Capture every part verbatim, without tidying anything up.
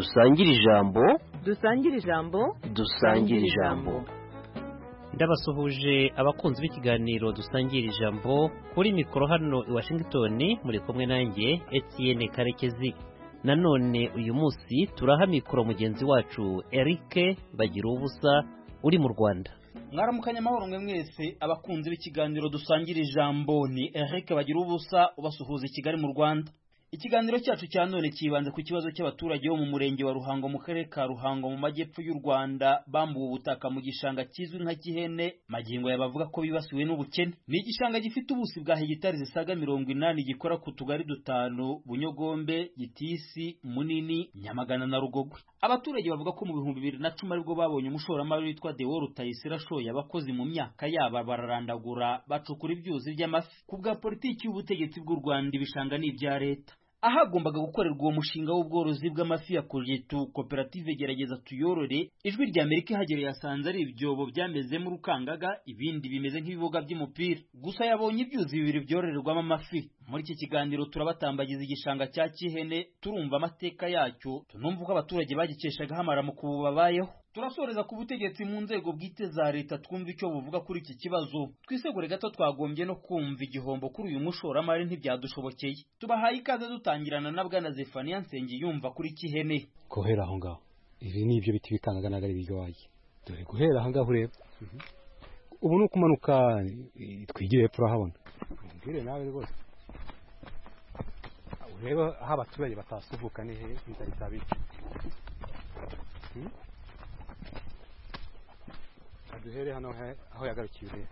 dusangire ijambo dusangire ijambo dusangire ijambo. ndabasuhuje abakunzi b'ikiganiro dusangira ijambo kuri mikoro hano i Washington, muri kumwe nanjye Etienne Karekezi. Nanone uyu munsi turaha mikoro mugenzi wacu Eric bagira ubusa uri mu Rwanda. Mwaramukanya amahoro mwe mwese abakunzi b'ikiganiro dusangira ijambo, ni Eric bagira ubusa ubasuhuza i Kigali mu Rwanda. Ikiganiro cyacu cya none kibanze ku kibazo cy'abaturage bo mu murenge wa Ruhango mu karere ka Ruhango mu majyepfo y'u Rwanda bambuwe ubutaka mu gishanga kizwi nka Gihene, magingo yabavuga ko bibasiwe n'ubukene. Ni igishanga gifite ubusi bwa hegitari zisaga mirongo inani gikora ku tugari dutanu: Bunyogombe, Gitisi, Munini, Nyamagana na Rugogwe. Abaturage bavuga ko mu bihumbi bibiri na cumi aribwo babonye umushoramari witwa Deo Rutayisire ashoye abakozi mu myaka yaba bararandagura bacukura ibyuzi by'amafi. Ku bwa politiki y'ubutegetsi bw'u Rwanda ibishanga ni ibya leta. Ahagombaga gukorerwa uwo mushinga w'ubworozi bw'amafi ya Kojetu koperative Gerageza Tuyorore, ijwi rya Amerika ihagereye yasanze ari ibyobo byamezemo urukangaga, ibindi bimeze nk'ibibuga by'umupira. Gusa yabonye ibyuzi bibiri byororerwamo amafi. Muri iki kiganiro turabatambagiza igishanga cya Gihene, turumva amateka yacyo, tunumva uko abaturage bagikeshaga amaramuko ubu babayeho. Turasoreza ku butegetsi mu nzego bwite za leta, twumva icyo buvuga kuri iki kibazo. Twisegure gato twagombye no kumva igihombo kuri uyu mushoramari ntibyadushobokeye. Tubahaye ikaze dutangirana na Bwana Zefania Nsengiyumva kuri Gihene. Guhera aho ngaho ibi ni ibyo biti bikangaga nagari biryoye. Dore guhera aho ngaho ureba ubu no kumanuka twigire hepfo urahabona. Mbwire nawe rwose ureba aho abaturage batasuvuka ni he bitari tabici. Duhere hano aho yagarukiye ureba.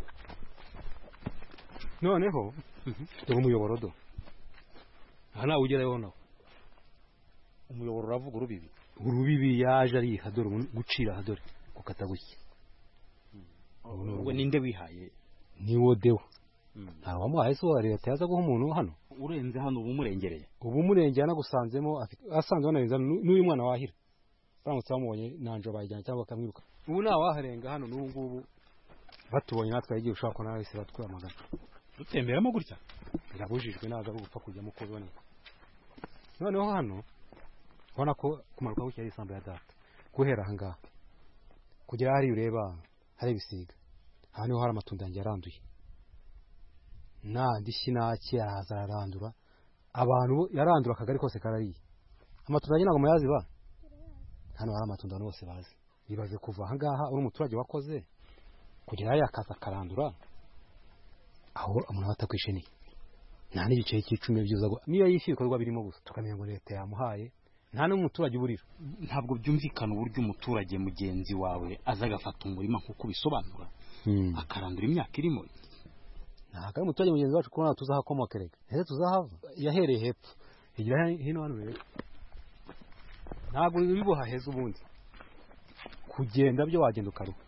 Noneho dore umuyoboro do aha nawe ugerayo nawe umuyoboro uravuga urubibi urubibi yaje ari hadore gucira hadore gukata gushya. Ubwo ninde wihaye? Ni wodewo. Nta wamuhaye so wa leta yaza guha umuntu hano. Urenze hano ubu murengereye. Ubu murenge anagusanzemo asanze banariza n'uyu mwana wahira. Baramutse bamubonye nanjo bayijyana cyangwa bakamwiruka. Ubu nawe waharenga hano n'ubu ngubu batubonye natwe yagiye ushaka ko nawe se batwamagana. Utemberamo gutya birabujijwe naza gupfa kujya mu kuboneka. Noneho hano ubona ko kumaruka gutya ari isambu ya data. Guhera aha ngaha kugera hari ureba hari ibisiga. Aha niho hari amatunda yanjye yaranduye. Nandi shinaki azarandura abantu yarandura akagari kose karariye. Amatunda yanjye ntago muyazi ba. Hano hari amatunda bose bazi. Ibaze kuva aha ngaha uri umuturage wakoze kugera yakaza karandura aho umuntu atakwisheniye. Nta n'igice cy'icumi byiza niyo yishyirwa birimo gusa tukamenya ngo leta yamuhaye. Nta n'umuturage uburira. Ntabwo byumvikana uburyo umuturage mugenzi wawe azagafata umurima nkuko bisobanura akarandura imyaka irimo. Nta kandi umuturage mugenzi wacu kubona tuzahakomokerega. Ese tuzahava yahereye hepfo igira hino hano rero. Ntabwo bibuha heza ubundi kugenda byo wagenda ukaruha.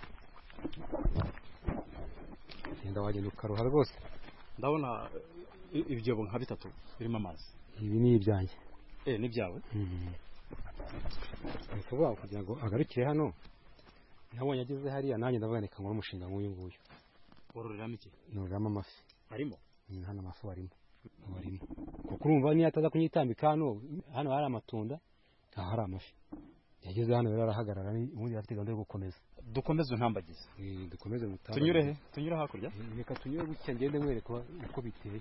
Genda wagenda ukaruha rwose. Ndabona ibyo nka bitatu birimo amazi. Ibi ni ibyanjye. Eh ni byawe? Mhm. Nkuvuga kugira ngo agarukire hano. Nabonye ageze hariya nanjye ndavuganeka ngo umushinga nk'uyu nguyu. Wororeramo iki? Nororeramo amafi. Harimo? Hano amafi warimo. Warimo. Kuko urumva niyo ataza kunyitambika hano hano hari amatunda. Aha hari amafi. Yageze hano rero arahagarara ubundi afite gahunda yo gukomeza. Dukomeze ntambagize. Eh dukomeze mutamba. Tunyure he? Tunyure hakurya? Reka tunyure gutya ngende mwereka uko biteye.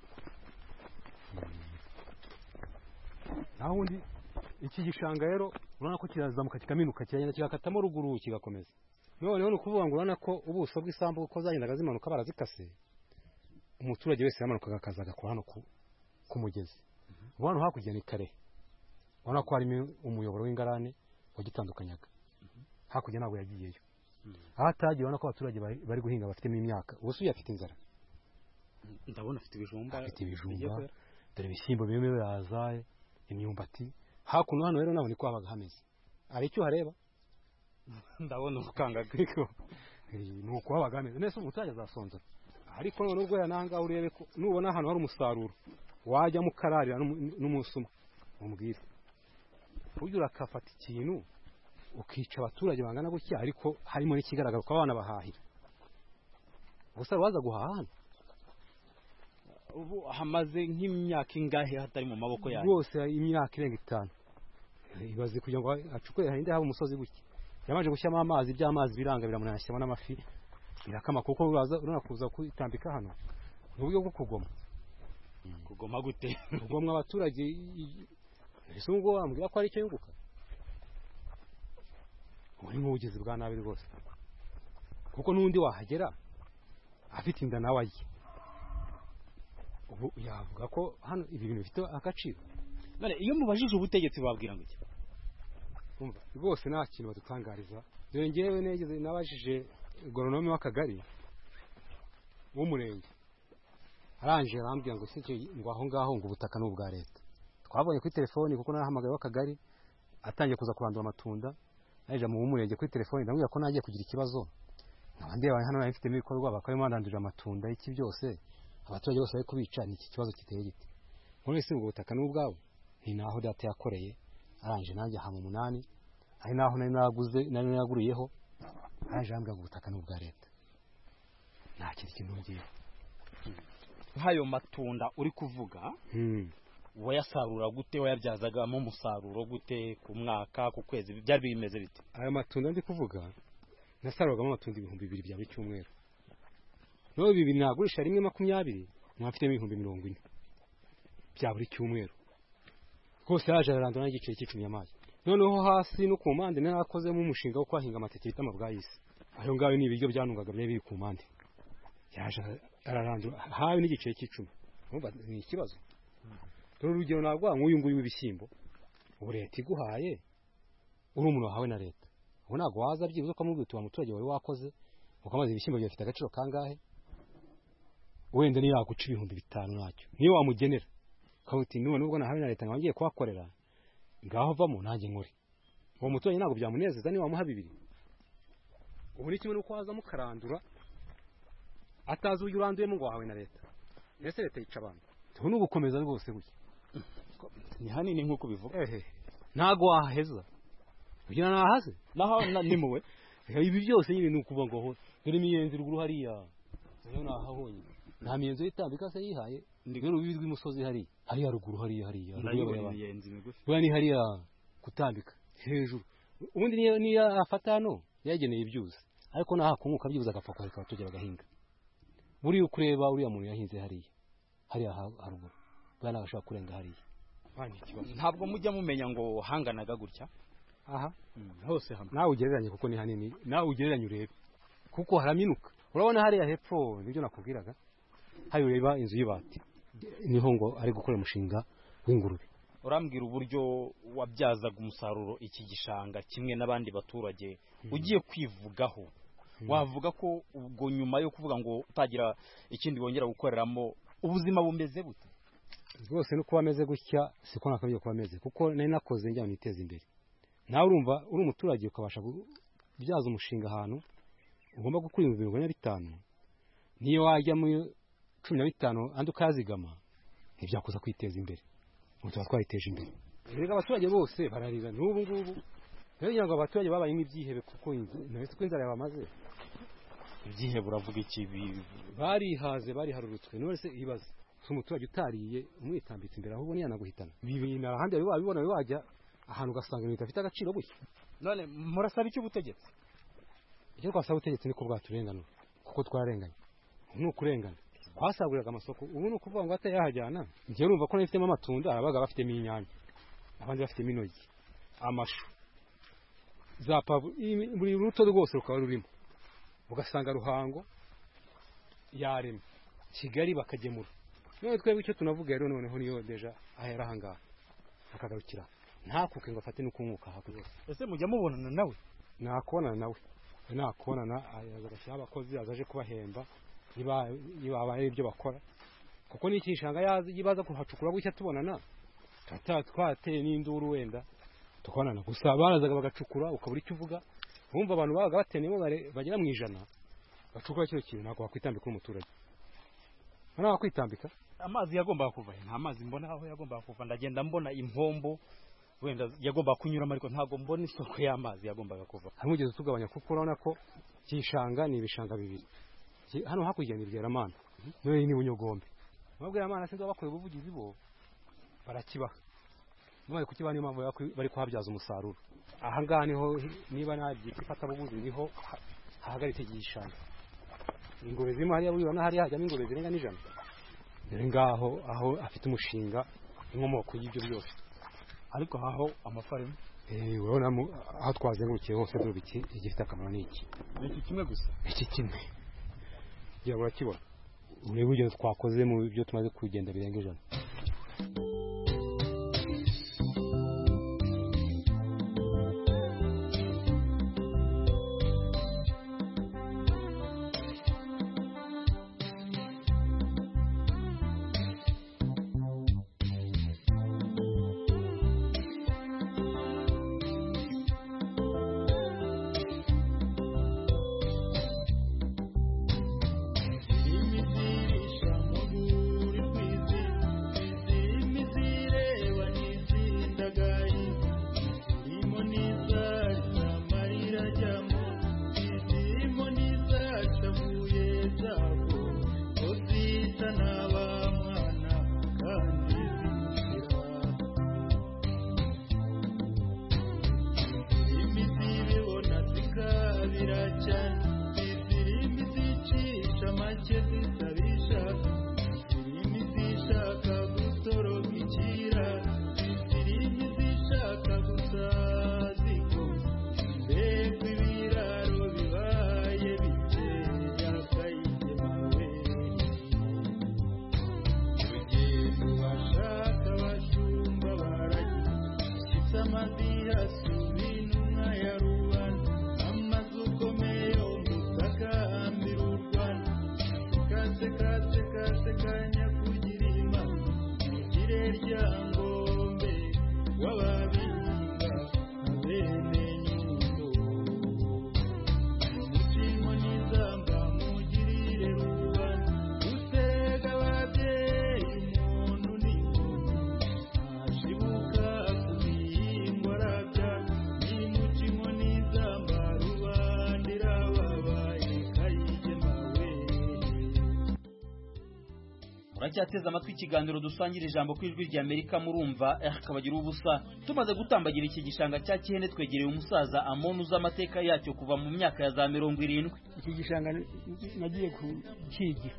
Naho undi iki gishanga rero urabona ko kirazamuka kikaminuka cyane kigakatamo ruguru kigakomeza. Noneho no kuvuga ngo urabona ko ubuso bw'isambu uko zagendaga zimanuka barazikase. Umuturage wese yamanuka akaza agakora hano ku kumugezi. Ubona hakurya ni kare. Ubona ko harimo umuyoboro w'ingarane wagitandukanyaga. Hakurya ntabwo yagiyeyo. Ahatagiye ubona ko abaturage bari guhinga bafite imyaka. Ubusuye afite inzara. Ndabona afite ibijumba. Afite ibijumba. Dore ibishyimbo bimwe birazaye. Imyumbati hakuno hano rero nabone ko habaga hameze. Ari cyo hareba ndabona ukanga griko nuko habaga hameze nese umuturage azasonza. Ariko none ubwo yananga urebe ko nubona hano hari umusaruro wajya mu kararira n'umusuma umubwira ujye urakafata ikintu ukica abaturage bangana gutya ariko harimo n'ikigaragara ko abana bahahira. Gusa waza guhaha hano ubu hamaze nk'imyaka ingahe hatari mu maboko yawe? Rwose imyaka irenga itanu. ibaze kugira ngo acukure harinde haba umusozi gutya yamaje gushyamo amazi by'amazi biranga biramunashyamo n'amafi birakama kuko uruna kuza kwitambika hano n'uburyo bwo kugoma kugoma gute kugomwa abaturage ese ubwo wambwira ko ari cyo yunguka uri mu bugezi bwa nabi rwose kuko n'undi wahagera afite inda nawe aye ubu yavuga ko hano ibi bintu bifite agaciro none iyo mubajije ubutegetsi babwira ngo iki umva rwose nta kintu badutangariza dore ngewe negeze nabajije goronome w'akagari w'umurenge arangije arambwira ngo se ngo aho ngaho ngo ubutaka n'ubwa leta twabonye kuri telefoni kuko narahamagaye w'akagari atangiye kuza kurandura amatunda naje mu w'umurenge kuri telefoni ndamubwira ko nagiye kugira ikibazo nabandi baye hano bafite ibikorwa bakarimo bandandurira amatunda iki byose abaturage bose bari kubica ni iki kibazo kiteye gite none se ubwo butaka n'ubwawe ni naho data yakoreye aranje nanjye ha mu munani ari naho nari naguze nari naguriyeho aranje ambwa ngo ubutaka n'ubwa leta nta kindi kintu ngiye hayo matunda uri kuvuga hmm wayasarura gute wayabyazagamo umusaruro gute ku mwaka ku kwezi byari bimeze bite ayo matunda ndi kuvuga nasaruragamo amatunda ibihumbi bibiri bya buri cyumweru no bibiri nagurisha rimwe makumyabiri mwafitemo ibihumbi mirongo ine bya buri cyumweru rwose yaje arandura n'igiceri cy'icumi y'amazi noneho hasi no ku mpande narakozemo umushinga wo kwahinga amateke bita amabwayisi ayo ngayo ni ibiryo byanungaga byari biri ku mpande yaje ararandura hawe n'igiceri cy'icumi umva ni ikibazo dore urugero nagwa nk'uyu nguyu w'ibishyimbo ubu leta iguhaye uri umuntu wahawe na leta ubu ntabwo waza byibuze ukamubwira uti wa muturage wawe wakoze ukamaze ibishyimbo bifite agaciro kangahe wenda niyo yaguca ibihumbi bitanu nacyo niyo wamugenera uti none nubwo nahawe na leta ngo ngiye kuhakorera ngaho vamo nanjye nkore uwo muturage ntabwo byamunezeza niyo wamuha bibiri ubu ni kimwe n'uko waza mukarandura atazi uburyo uranduyemo ngo wahawe na leta mbese leta yica abantu tubu n'ugukomeza rwose gutya ni hanini nk'uko bivuga ehe ntago waheza ugira nahaze naho nimuwe ibi byose nyine ni ukuvuga ngo dore imiyenzi ruguru hariya rero nahabonye nta miyenzi itambika se yihaye rero ubibi rw'umusozi hari hariya ruguru hariya hariya ruguru ni hariya kutambika hejuru ubundi niyo niyo afata hano yageneye ibyuzi ariko naha kunguka byibuza agapfa kwa reka tugera gahinga buri ukureba uriya muntu yahinze hariya hariya haruguru bwana gashaka kurenga hariya ntabwo mujya mumenya ngo hanganaga gutya aha hose hamwe nawe ugereranye kuko ni hanini nawe ugereranye urebe kuko haraminuka urabona hariya hepfo nibyo nakubwiraga hari ureba inzu y'ibati niho ngo ari gukora umushinga w'ingurube urambwira uburyo wabyazaga umusaruro iki gishanga kimwe n'abandi baturage ugiye kwivugaho wavuga ko ubwo nyuma yo kuvuga ngo utagira ikindi wongera gukoreramo ubuzima bumeze bute rwose no kuba ameze gutya siko nakabye kuba ameze kuko nari nakoze njya niteza imbere nawe urumva uri umuturage ukabasha kubyaza umushinga ahantu ugomba gukura ibihumbi mirongo ine na bitanu niyo wajya mu cumi na bitanu andi ukazigama ntibyakuza kwiteza imbere ngo tuba twayiteje imbere rero abaturage bose bararira n'ubu ngubu rero ngira ngo abaturage babaye nk'ibyihebe kuko ntabwo ko inzara yabamaze ibyihebe uravuga iki barihaze bariharurutswe none se ibaze umuturage utariye umwitambitse imbere ahubwo niyanaguhitana ibi n'ahandi wabibona wajya ahantu ugasanga ibintu bifite agaciro gutya none murasaba icyo ubutegetsi icyo twasaba ubutegetsi niko bwaturenganura kuko twarenganye ni ukurengana twasaguriraga amasoko ubu ni ukuvuga ngo atayahajyana njye urumva ko nifitemo amatunda abaga bafitemo inyanya abandi bafitemo intoryi amashu za pavu buri ruto rwose rukaba rurimo ugasanga Ruhango yaremye Kigali bakagemura none twebwe icyo tunavuga rero noneho niyo deja ahera ahangaha akagarukira ntakuke ngo afate n'ukunguka hakurya ese mujya mubonana nawe nakubonana nawe nakubonana agashyira abakozi azaje kubahemba niba niba ibyo bakora kuko n'iki gishanga yibaza kuhacukura gutya tubonana twateye n'induru wenda tukabonana gusa barazaga bagacukura ukabura icyo uvuga bumva abantu babaga batenemo bagera mu ijana bacukura kino kintu ntabwo wakwitambika umuturage ntabwo wakwitambika amazi yagombaga kuva nta mazi mbona aho yagombaga kuva ndagenda mbona impombo wenda yagombaga kunyuramo ariko ntabwo mbona isoko y'amazi yagombaga kuva hano ugeze tugabanya kuko urabona ko kishanga ni ibishanga bibiri hano hakurya ni Bweramana none ni Bunyogombe nubwo Bweramana sinzi bakora ubuvugizi bo barakibaha bari kukibana niyo mpamvu bari kuhabyaza umusaruro. Aha ngaha niho niba nagiye ifata bubuzi niho hahagaritse igishanga. Ingurube zirimo hariya bubona hariya hajyamo ingurube zirenga n'ijana. Dore ngaho aho afite umushinga inkomoko y'ibyo byose. Ariko aho amafaranga eh urabona aho twazengukiye hose dore iki igifite akamaro n'iki. Iki kimwe gusa. Iki kimwe. Ya urakibona. Urebe ugeze twakoze mu byo tumaze kugenda birenga ijana. Muracyateze amatwi ikiganiro dusangira ijambo ku ijwi rya Amerika murumva akabagira ubusa. Tumaze gutambagira iki gishanga cya Kihene twegereye umusaza Amon uzamateka yacyo kuva mu myaka ya za mirongo irindwi. Iki gishanga nagiye kukigira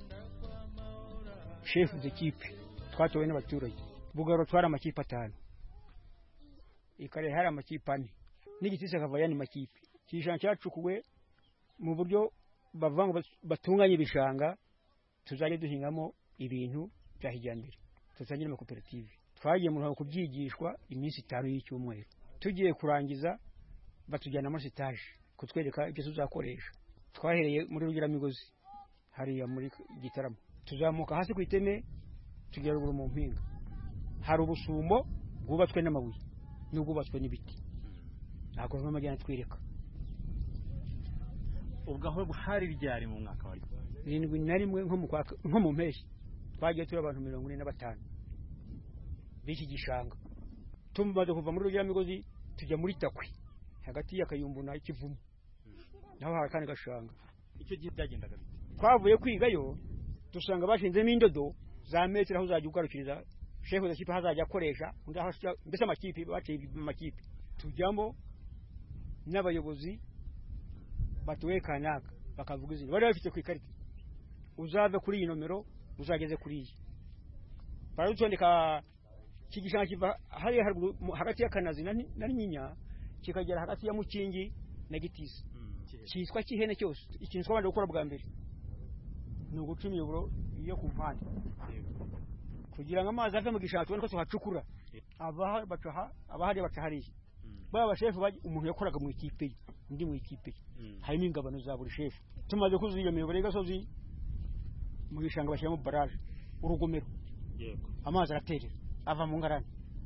chef d'equipe twatowe n'abaturage. Bugaro twara amakipe atanu. Ikare hari amakipe ane. N'igitise kava yani makipe. Igishanga cyacukuwe mu buryo bavanga batunganye ibishanga tuzaje duhingamo ibintu bya hijyambere. Tuzanyira mu koperative. Twagiye mu ruhango kubyigishwa iminsi itanu y'icyumweru. Tugiye kurangiza batujyana muri stage kutwereka ibyo tuzakoresha. Twahereye muri Rugeramigozi hariya muri Gitaramo. Tuzamuka hasi ku iteme tugera ruguru mu mpinga. Hari ubusumbo bwubatswe n'amabuye n'ubwubatswe n'ibiti. Ntabwo n'amajyana twereka. Ubwo aho hari ryari mu mwaka wa irindwi na rimwe nko mu nko mu mpeshyi twagiye turi abantu mirongo ine na batanu b'iki gishanga. Tumaze kuva muri Rugeramigozi tujya muri Takwi hagati y'Akayumbu na Kivumu naho hari kandi gashanga. Icyo gihe byagendaga twavuye kwigayo dusanga bashinzemo indodo za metero aho uzajya ugarukiriza chef d'equipe hazajya akoresha mbese amakipe baciye amakipe tujyamo n'abayobozi batuwe kanaka bakavuga izina bari bafite ku ikarita uzave kuri iyi nomero uzageze kuri iyi barutondeka kigishanga kiva hari hagati y'Akanazi na Nyinya kikagera hagati ya Mukingi na Gitisi cyitwa Kihene cyose ikintu twabanje gukora bwa mbere ni uguca imiyoboro yo ku mpande kugira ngo amazi ave mu gishanga tubone ko tuhacukura abaha bacaha abahari baca hariya baba bashefu umuntu yakoraga mu ikipe ndi mu ikipe harimo ingabano za buri shefu. Tumaze kuzuza iyo miyoboro y'agasozi mu gishanga bashyiramo barage urugomero yego amazi araterera ava mu ngarani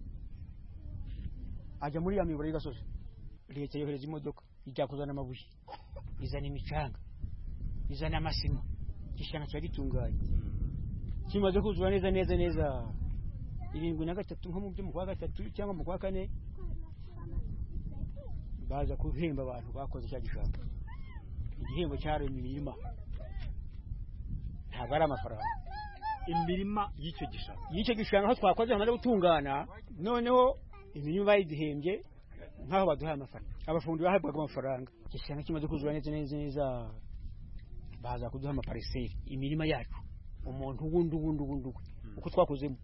ajya muri ya miyoboro y'agasozi. Leta yohereza imodoka ijya kuzana amabuye izana imicanga izana amasima gishanga cya gitunganye. Kimaze kuzura neza neza neza irindwi na gatatu nko mu byo mu kwa gatatu cyangwa mu kwa kane baza kuhemba abantu bakoze cya gishanga. Igihembo cyari imirima ntabwo ari amafaranga. Imirima y'icyo gishanga y'icyo gishanga aho twakoze hamaze gutungana noneho imirimo bayidihembye nk'aho baduhaye amafaranga abafundi bahabwaga amafaranga igishanga kimaze kuzura neza neza neza baza kuduha amapariseri imirima yacu umuntu wundi wundi wundi uko twakozemo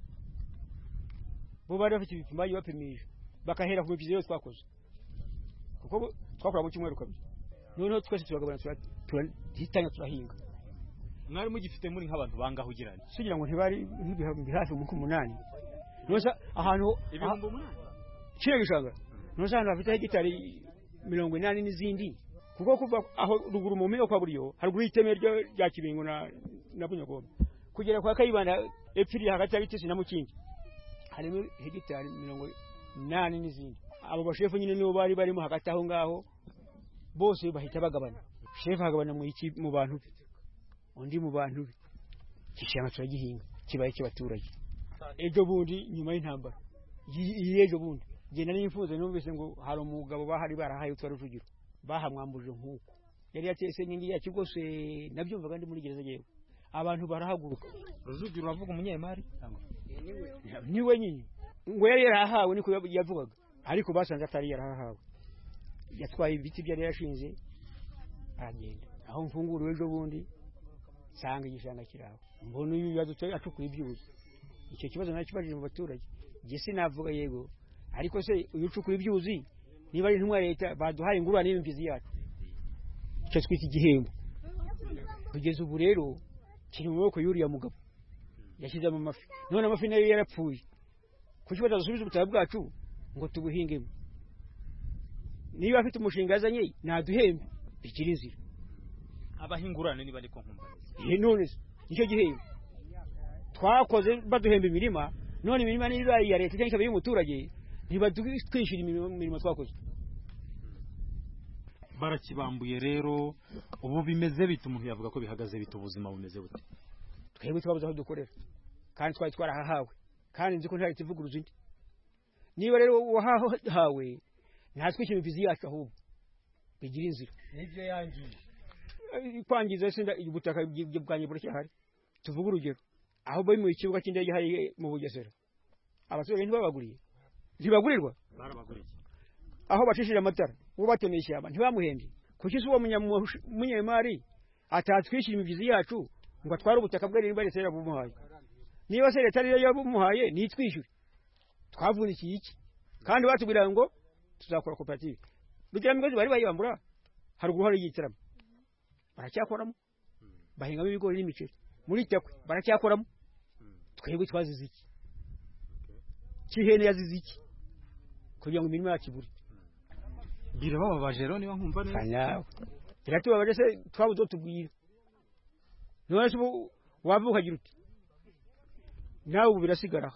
bo bari bafite ibipimo bapimisha bakahera ku bipimo twakoze kuko twakora mu cyumweru kabiri noneho twese turagabana turahitanya turahinga mwari mugifite muri nk'abantu bangaho ugiranye sugira ngo ntibari nk'ibihumbi hafi mu kumunani noza ahantu ibihumbi umunani kire gishanga noza ahantu bafite hegitari mirongo inani n'izindi kuko kuva aho ruguru mu mpinga kwa buriyo haruguru y'iteme rya Kibingo na na Bunyagombe kugera kwa Kayibanda epfiri hagati ya Bitisi na Mukingi harimo hegitari mirongo inani n'izindi abo bashefu nyine nibo bari barimo hagati aho ngaho bose bahita bagabana shefu hagabana mu iki mu bantu undi mu bantu kishanga turagihinga kibaye cy'abaturage ejo bundi nyuma y'intambara yejo bundi genda n'imfuze numvise ngo hari umugabo bahari barahaye utwa rujugiro bahamwambuje nkuko yari yatese nyingi ya kigose nabyumvaga ndi muri gereza yewe abantu barahaguruka rujugiro uravuga umunyemari niwe nyine ngo yari yarahawe niko yavugaga ariko basanze atari yarahawe yatwaye ibiti byari yashinze agenda aho mfunguriwe ejo bundi sanga igishanga kiraho mbona uyu yadutoye acukura ibyuzi icyo kibazo nakibajije mu baturage je sinavuga yego ariko se uyu ucukura ibyuzi niba ari intumwa leta baduhaye ingurane y'imbizi yacu icyo twita igihembo kugeza ubu rero kiri mu maboko y'uriya mugabo yashyize mu mafi none amafi nayo yarapfuye kuki batadusubiza ubutaka bwacu ngo tubuhingemo niba afite umushinga azanye naduhembe bikiri inzira abahingurane niba ariko nkumva ye none nicyo gihembo twakoze baduhemba imirima none imirima niba ya leta cyangwa ikaba y'umuturage ntibadutwishira imirimo twakoze barakibambuye rero ubu bimeze bite umuntu yavuga ko bihagaze bite ubuzima bumeze bute twebwe twabuze aho dukorera kandi twari twarahahawe kandi nzi ko ntari tuvuguruza indi niba rero wahahawe ntatwikira imbizi yacu ahubwo bigira inzira nibyo yangiye kwangiza senda ubutaka bwanye buracyahari tuvuga urugero aho bari mu kibuga cy'indege hari mu Bugesera abaturage ntibabaguriye ntibagurirwa barabaguriye aho bacishije amatara uwo batemeshe aba ntibamuhembye kuki se uwo munyemari atatwishyira imbizi yacu ngo atware ubutaka bwe niba leta yarabumuhaye niba se leta yari yabumuhaye nitwishyure twavunikiye iki kandi batubwira ngo tuzakora koperative rugira migozi bari bayibambura haruguru hari yitiramo baracyakoramo bahingamo ibigori n'imiceri muri cyakwe baracyakoramo twebwe twazize iki kihene yazize iki kugira ngo imirimo yacu ibure birababaje rero niba nkumva neza nawe biratubabaje se twabuze tubwira none se wavuka gira uti nawe ubu birasigara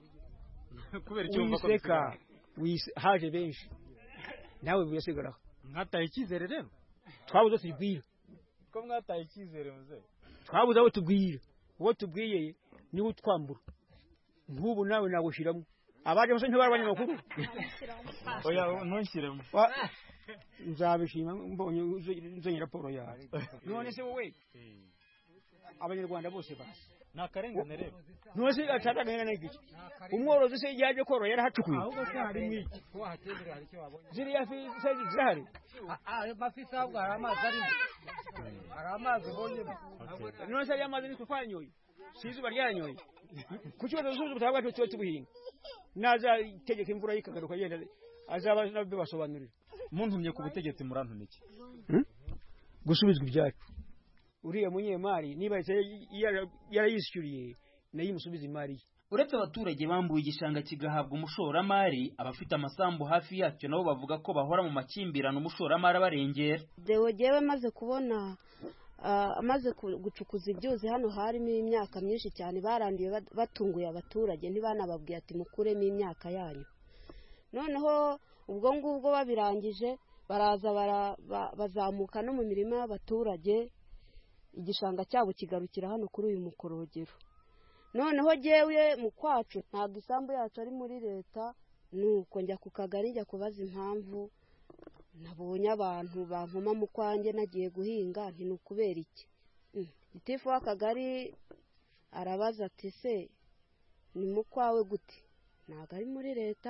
kubera icyo umva ko wiseka haje benshi nawe birasigara mwataye icyizere rero twabuze tubwira ko mwataye icyizere muze twabuze abo tubwira uwo tubwiye niwe utwambura nk'ubu nawe nagushiramo abaje bose ntibari abanyamakuru oya ntunshyiremo nzabishima mbonye nzanye raporo yawe none se wowe abanyarwanda bose basi nakarengane rero none se ataragana n'iki umworozi se yaje korora yarahacukuye ahubwo se hari n'iki ko hatendera hari cyo wabonye ziri yafi se zihari ah mafisa ahubwo hari amazi arimo hari amazi ubonye none se yamazi niko twanyoye sizuba ryanyoye kuki badazuza ubutaka bwacu tuba tubuhinga naza itegeka imvura yikagaruka yenda azaba nabibasobanurira muntumye ku butegetsi murantuniki gusubizwa ibyacu uriya munyemari niba yarayishyuriye nayo imusubiza imari uretse abaturage bambuye igishanga kigahabwa umushoramari abafite amasambu hafi yacyo nabo bavuga ko bahora mu makimbirane umushoramari abarengera dewe jewe maze kubona amaze gucukuza ibyuzi hano harimo imyaka myinshi cyane barandiye batunguye abaturage ntibanababwiye ati mukuremo imyaka yanyu noneho ubwo ngubwo babirangije baraza bazamuka no mu mirima y'abaturage igishanga cyabo kigarukira hano kuri uyu mukorogero noneho jewe mu kwacu ntabwo isambu yacu ari muri leta nuko njya ku kagari njya kubaza impamvu nabonye abantu bampoma mu kwanjye nagiye guhinga nti nukubera iki gitifu w'akagari arabaza ati se ni mu kwawe gute ntabwo ari muri leta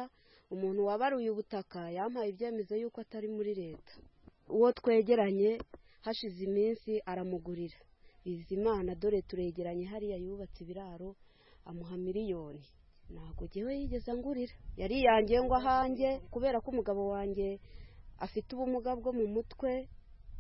umuntu wabaruye ubutaka yampaye ibyemezo yuko atari muri leta. Uwo twegeranye hashize iminsi aramugurira Bizimana, dore turegeranye hariya yubatse ibiraro, amuha miliyoni. Ntabwo jyewe yigeze angurira, yari yangiye ngo ahanjye kubera ko umugabo wanjye afite ubumuga bwo mu mutwe.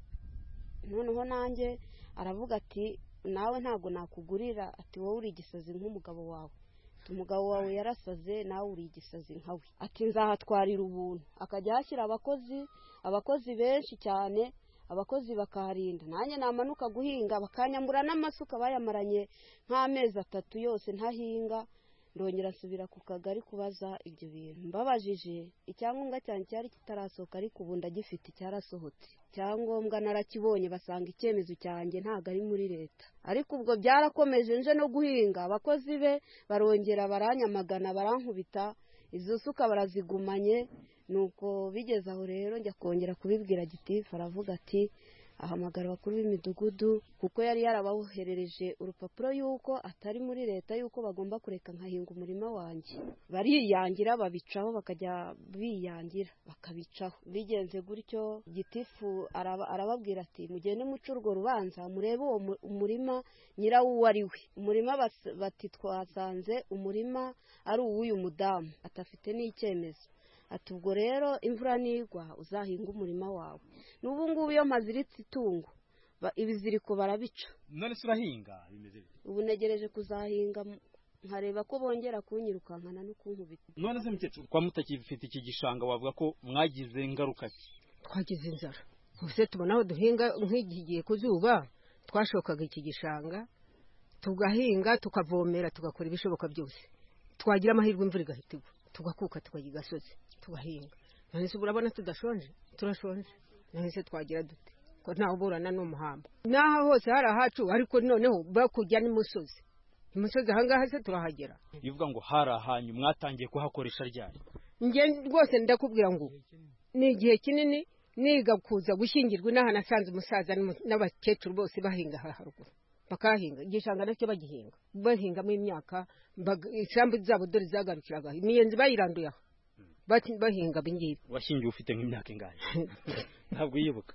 Noneho nanjye aravuga ati nawe ntabwo nakugurira, ati wowe uri igisazi nk'umugabo wawe, umugabo wawe yarasaze nawe uri igisazi nkawe, ati nzahatwarira ubuntu. Akajya hashyira abakozi abakozi benshi cyane, abakozi bakaharinda. Nanjye namanuka guhinga bakanyambura n'amasuka, bayamaranye nk'amezi atatu yose ntahinga. Ndongera nsubira ku kagari kubaza ibyo bintu, mbabajije icyangombwa cyane cyari kitarasohoka, ariko ubu ndagifite cyarasohotse. Icyangombwa narakibonye, basanga icyemezo cyanjye ntabwo ari muri leta. Ariko ubwo byarakomeje, nje no guhinga abakozi be barongera baranyamagana, barankubita, izo suka barazigumanye. Nuko bigeze aho rero njya kongera kubibwira gitifu, aravuga ati ahamagara abakuru b'imidugudu, kuko yari yarabawoherereje urupapuro yuko atari muri leta, yuko bagomba kureka nkahinga umurima wanjye. Bariyangira babicaho, bakajya biyangira bakabicaho. Bigenze gutyo gitifu araba, arababwira ati mugende muce urwo rubanza murebe uwo umurima nyirawo uwo ari we. Umurima bati twasanze umurima ari uw'uyu mudamu, atafite n'icyemezo. Ati ubwo rero imvura nigwa uzahinga umurima wawe. N'ubu ngubu iyo maziritse itungo ibiziriko barabica. None se urahinga bimeze bite? Ubu negereje kuzahinga nkareba ko bongera kunyirukankana no kunkubita. None se mukecuru, kwa mutakifite iki gishanga wavuga ko mwagize ingaruka ki? Twagize inzara. Ubuse tubona aho duhinga nk'igiye kuzuba, twashokaga iki gishanga tugahinga tukavomera tugakora ibishoboka byose. Twagira amahirwe imvura igahita igwa, tugakuka tukajya gasozi tugahinga. None se urabona tudashonje? Turashonje. None se twagira dute ko nta uburana n'umuhamba? Naho hose hari ahacu, ariko noneho bakujya n'imusozi. Imusozi ahangaha se turahagera. Bivuga ngo hari ahanyu mwatangiye kuhakoresha ryari? Nge rwose ndakubwira ngo ni igihe kinini niga kuza gushyingirwa n'aha nasanze umusaza n'abakecuru bose bahinga haruguru. Bakahinga igishanga nacyo bagihinga, bahingamo imyaka, isambu zabo dore zagarukiraga imiyenzi bayiranduye aho bahinga bingibi. Washingiye ufite nk'imyaka ingahe? Ntabwo yibuka.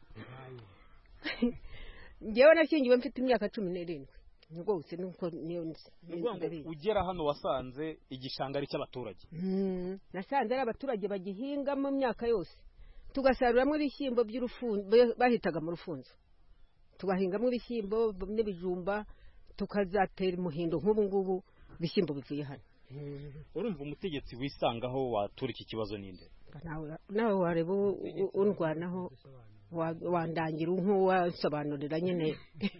Ngewe nashingiwe mfite imyaka cumi n'irindwi. Rwose nuko niyo nzi. Ugera hano wasanze igishanga ari cy'abaturage? Mm, nasanze ari abaturage bagihinga mu myaka yose. Tugasaruramo ibishyimbo by'urufunzo, bahitaga mu rufunzo. Tugahingamo ibishyimbo n'ibijumba, tukazatera umuhindo nk'ubu ngubu ibishyimbo bivuye hano. Urumva umutegetsi wisangaho watura iki kibazo ninde? Nawe nawe wareba undwanaho wandangira nk'uwasobanurira nyine.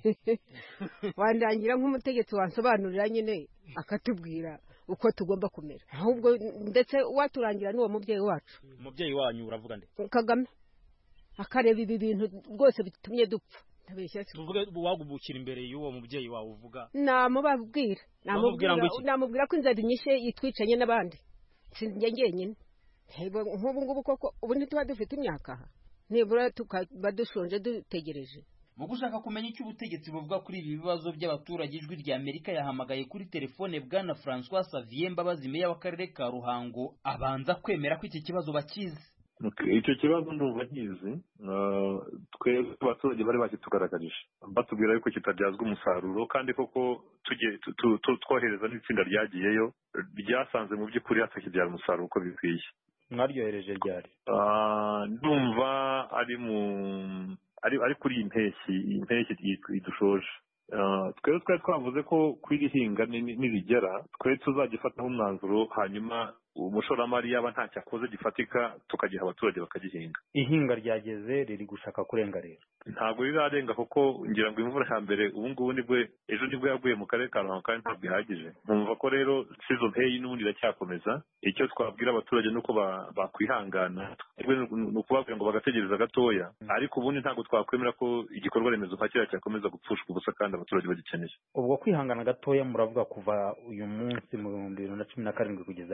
Wandangira nk'umutegetsi wansobanurira nyine akatubwira uko tugomba kumera. Ahubwo ndetse waturangira n'uwo mubyeyi wacu. Umubyeyi wanyu uravuga nde? Kagame. Akareba ibi bintu rwose bitumye dupfa. Tuvuge wagubukira imbere y'uwo mubyeyi wawe uvuga? Namubabwira. Namubwira namubwira ko inzara inyishe yitwicanye n'abandi. Sinjye ngenyine. Nk'ubu ngubu koko ubu ntituba dufite imyaka aha. Nibura tukaba dushonje dutegereje. Mu gushaka kumenya icyo ubutegetsi buvuga kuri ibi bibazo by'abaturage, ijwi rya Amerika yahamagaye kuri telefone bwana François Xavier Mbabazi, meya w'akarere ka Ruhango, abanza kwemera ko iki kibazo bakizi. Icyo kibazo ndumva nkizi. Twebwe abaturage bari bakitugaragarije batubwira yuko kitabyazwa umusaruro, kandi koko tujye twohereza n'itsinda ryagiyeyo ryasanze mu by'ukuri hatakibyara umusaruro uko bikwiye. Mwaryohereje ryari? Ndumva ari mu ari ari kuri iyi mpeshyi iyi mpeshyi idushoje. Twebwe twari twavuze ko kwirihinga nibigera twe tuzagifataho umwanzuro, hanyuma umushoramari yaba ntacyo akoze gifatika tukagiha abaturage bakagihinga. Ihinga ryageze riri gushaka kurenga rero? Ntabwo rirarenga kuko ngira ngo imvura ya mbere ubu ngubu nibwo ejo nibwo yaguye mu karere ka Ruhango, kandi ntabwo ihagije. Nkumva ko rero season hey n'ubundi iracyakomeza. Icyo twabwira abaturage nuko bakwihangana, ni ukubabwira ngo bagategereza gatoya, ariko ubundi ntabwo twakwemera ko igikorwa remezo nka kiriya cyakomeza gupfushwa ubusa kandi abaturage bagikeneye. Ubwo kwihangana gatoya muravuga kuva uyu munsi mu bihumbi bibiri na cumi na karindwi kugeza ryari?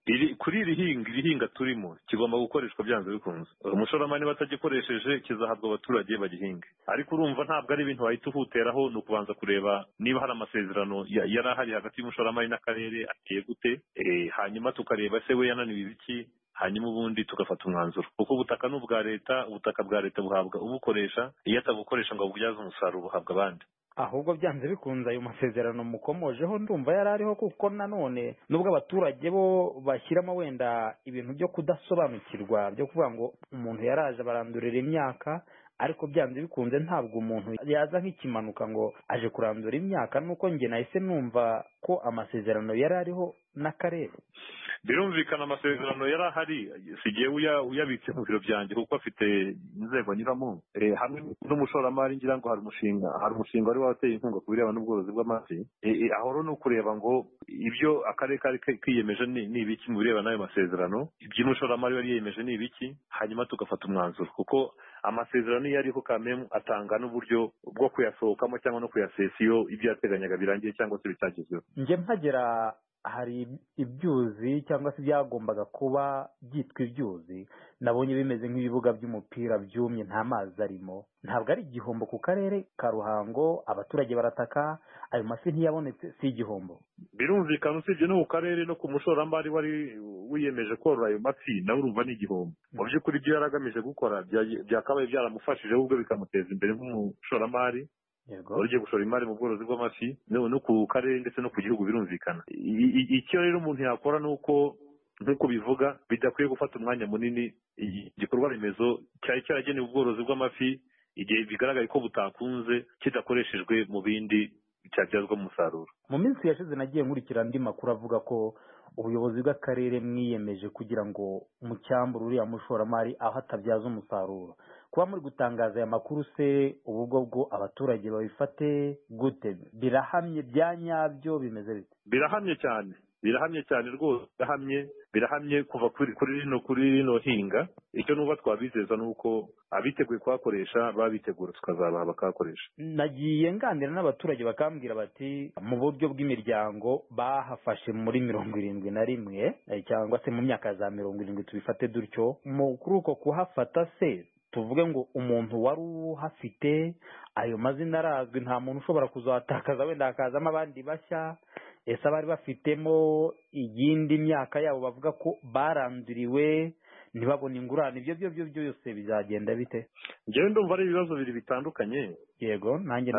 iri kuri iri hinga iri hinga turimo kigomba gukoreshwa byanze bikunze. Umushoramari batagikoresheje kizahabwa abaturage bagihinge, ariko urumva ntabwo ari ibintu wahita uhuteraho, ni ukubanza kureba niba hari amasezerano yari ahari hagati y'umushoramari n'akarere ateye gute, hanyuma tukareba se we yananiwe ibiki, hanyuma ubundi tugafata umwanzuro, kuko ubutaka ni ubwa leta, ubutaka bwa leta buhabwa ubukoresha, iyo atabukoresha ngo abubyaze umusaruro buhabwa abandi. Ahubwo byanze bikunze ayo masezerano mukomojeho ndumva yari ariho, kuko nanone nubwo abaturage bo bashyiramo wenda ibintu byo kudasobanukirwa byo kuvuga ngo umuntu yaraje barandurira imyaka, ariko byanze bikunze ntabwo umuntu yaza nk'ikimanuka ngo aje kurandura imyaka, nuko njye nahise numva ko amasezerano yari ariho n'akarere. Birumvikana amasezerano yari ahari, sigiye uyabitse mu biro byanjye kuko afite inzego nyuramo, hamwe n'umushoramari ngira ngo hari umushinga hari umushinga wari wateye inkunga ku birebana n'ubworozi bw'amafi. Aho rero ni ukureba ngo ibyo akarere kari kiyemeje ni ibiki mu birebana n'ayo masezerano, iby'umushoramari yari yiyemeje ni ibiki, hanyuma tugafata umwanzuro, kuko amasezerano iyo ariho kamemu atanga n'uburyo bwo kuyasohokamo cyangwa no kuyasesa iyo ibyo yateganyaga birangiye cyangwa se bitagezweho. Njye mpagera hari ibyuzi cyangwa se byagombaga kuba byitwa ibyuzi, nabonye bimeze nk'ibibuga by'umupira byumye, nta mazi arimo. Ntabwo ari igihombo ku karere ka Ruhango, abaturage barataka, ayo mafi ntiyabonetse, si igihombo. Birumvikana usibye no ku karere no ku mushoramari wari wiyemeje korora ayo mafi nawe urumva ni igihombo. Mu by'ukuri ibyo yaragamije gukora byakabaye byaramufashije ahubwo bikamuteza imbere nk'umushoramari ugiye gushora imari mu bworozi bw'amafi no ku karere ndetse no ku gihugu. Birumvikana icyo rero umuntu yakora ni uko nk'uko bivuga bidakwiye gufata umwanya munini igikorwa remezo cyari cyaragenewe ubworozi bw'amafi, igihe bigaragaye ko butakunze kidakoreshejwe mu bindi cyabyazwa umusaruro. Mu minsi yashize nagiye nkurikira andi makuru avuga ko ubuyobozi bw'akarere mwiyemeje kugira ngo mucyambure uriya mushoramari aho atabyaza umusaruro. Kuba muri gutangaza aya makuru se ubu bwo abaturage babifate gute? Birahamye bya nyabyo, bimeze bite? Birahamye cyane, birahamye cyane rwose, birahamye birahamye kuva kuri kuri rino kuri rino hinga. Icyo nuba twabizeza nuko abiteguye kuhakoresha babitegura tukazabaha bakahakoresha. Nagiye nganira n'abaturage bakambwira bati mu buryo bw'imiryango bahafashe muri mirongo irindwi na rimwe cyangwa se mu myaka za mirongo irindwi tubifate dutyo. Mu kuri uko kuhafata se tuvuge ngo umuntu wari uhafite ayo mazina arazwi, nta muntu ushobora kuzatakaza wenda hakazamo abandi bashya. Ese abari bafitemo iyindi myaka yabo bavuga ko baranduriwe ntibabona ingurane, ibyo byo byo byose bizagenda bite? Njyewe ndumva ari ibibazo bibiri bitandukanye. Yego, nanjye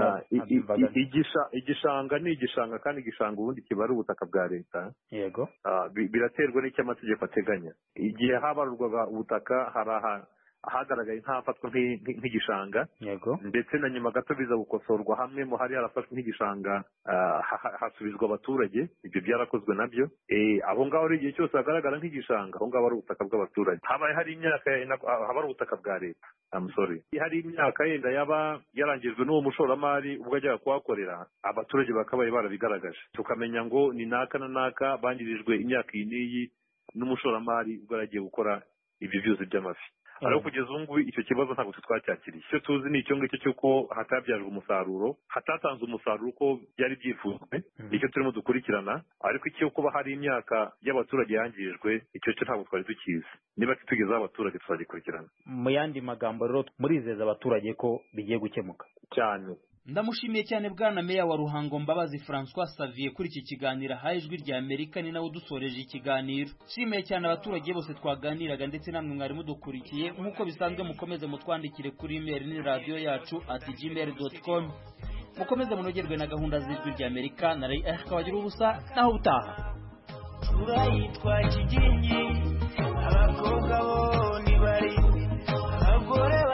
igishanga ni igishanga, kandi igishanga ubundi kiba ari ubutaka bwa leta. Yego, biraterwa n'icyo amategeko ateganya. Igihe habarurwaga ubutaka hari aha ahagaragaye ntafatwa nk'igishanga, yego, ndetse na nyuma gato biza gukosorwa hamwe mu hari harafashwe nk'igishanga hasubizwa abaturage. Ibyo byarakozwe nabyo. Aho ngaho ari igihe cyose hagaragara nk'igishanga, aho ngaho ari ubutaka bw'abaturage. Habaye hari imyaka haba ari ubutaka bwa leta, I'm sorry, hari imyaka yenda yaba yarangijwe n'uwo mushoramari ubwo ajyaga kuhakorera, abaturage bakabaye barabigaragaje, tukamenya ngo ni naka na naka bangirijwe imyaka iyi n'iyi n'umushoramari ubwo yaragiye gukora ibyo byose by'amafi. Ariko kugeza ubu ngubu icyo kibazo ntabwo twacyakiriye. Icyo tuzi ni icyo ngicyo cy'uko hatabyajwe umusaruro, hatatanze umusaruro uko byari byifuzwe, icyo turimo dukurikirana. Ariko icyo kuba hari imyaka y'abaturage yangirijwe, icyo cyo ntabwo twari tukizi. Niba tugezeho abaturage tuzagikurikirana. Mu yandi magambo rero murizeza abaturage ko bigiye gukemuka cyane. Ndamushimiye cyane bwana meya wa Ruhango Mbabazi François Xavier kuri iki kiganiro haye ijwi rya Amerika, ni nawe udusoreje ikiganiro. Shimiye cyane abaturage bose twaganiraga ndetse namwe mwari mudukurikiye. Nk'uko bisanzwe mukomeze mutwandikire kuri email ni radio yacu at gmail dot com. Mukomeze munogerwe na gahunda z'ijwi rya Amerika. Na Ray H kabagira ubusa naho utaha. Turayitwa kigingi abakobwa bo ni bari abagore